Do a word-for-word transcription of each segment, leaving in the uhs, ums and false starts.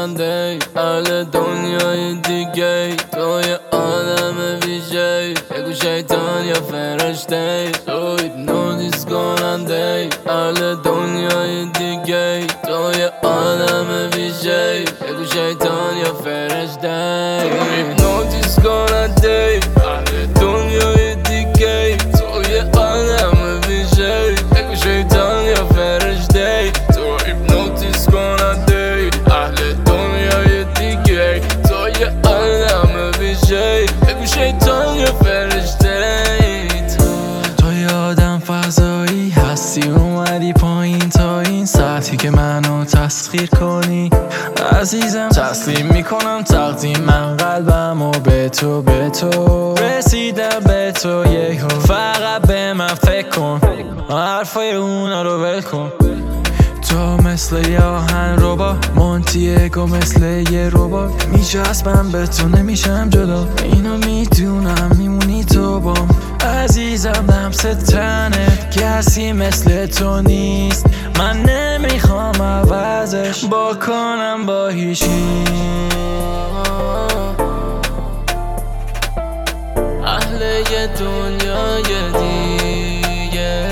کننده اهل دنیای دیگه، تو یه آدم ویژه، بگو شیطان یا فرشته، تو هیپنوتیزم کننده اهل دنیای دیگه، تو یه آدم ویژه، بگو شیطان یا فرشته، هیپنوتیزم کننده اهل دنیای دیگه، تو یه آدم ویژه، بگو شیطان یا فرشته، تو هیپنوتیزم کننده اهل دنیای دیگه، تو یه آدم ویژه، بگو شیطان یا فرشته. تو یه آدم فضایی هستی، اومدی پایین تا این سطحی که منو تسخیر کنی عزیزم. تسلیم میکنم تقدیم من قلبمو به تو، به تو رسیدم به تو یهو، فقط به من فکر کن، حرفای اونا رو ول کن. تو مثل یه آهن ربا، مونتیگو مثل یه ربات، میچسبم به تو نمیشم جدا، اینو میدونم میمونی تو بام عزیزم. لمس تنت کسی مثل تو نیست، من نمیخوام عوضش بکنم با هیچی. اهل یه دنیای دیگه،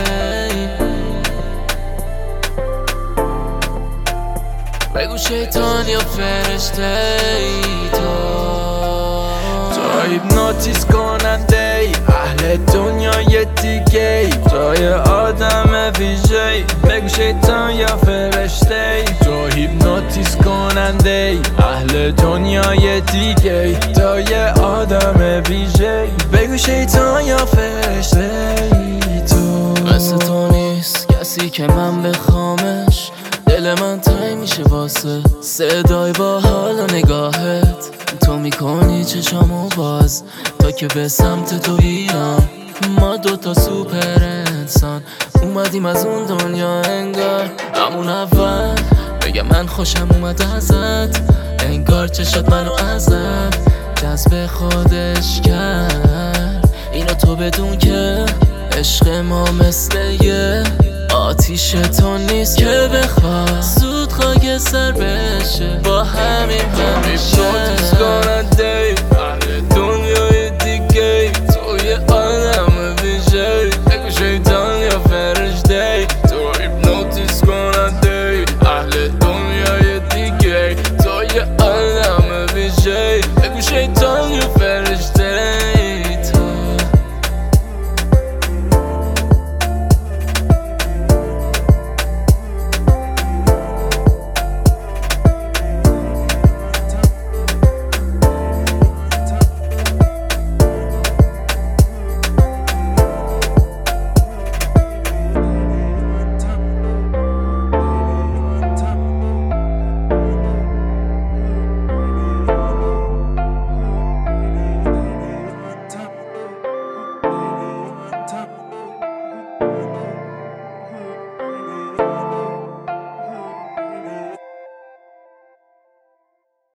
بگو شیطان یا فرشته ای، تو تو هیپنوتیزم کننده اهل دنیای دیگه، تو یه آدم ویژه، بگو شیطان یا فرشته، تو هیپنوتیزم کننده اهل دنیای دیگه، تو یه آدم ویژه، بگو شیطان یا فرشته. تو مثل تو نیست کسی که من بخوامش، دل من تنگ میشه واسه صدای با حال و نگاهت، تو میکنی چشامو باز تا که به سمت تو بیام. ما دوتا سوپر انسان اومدیم از اون دنیا انگار، همون اول بگم من خوشم اومد ازت، انگار چشات منو ازت جذب خودش کرد. اینو تو بدون که عشق ما مثل یه آتیش تو نیست که بخواد زود خاک سر بشه با همین همیشه. هیپنوتیزم کننده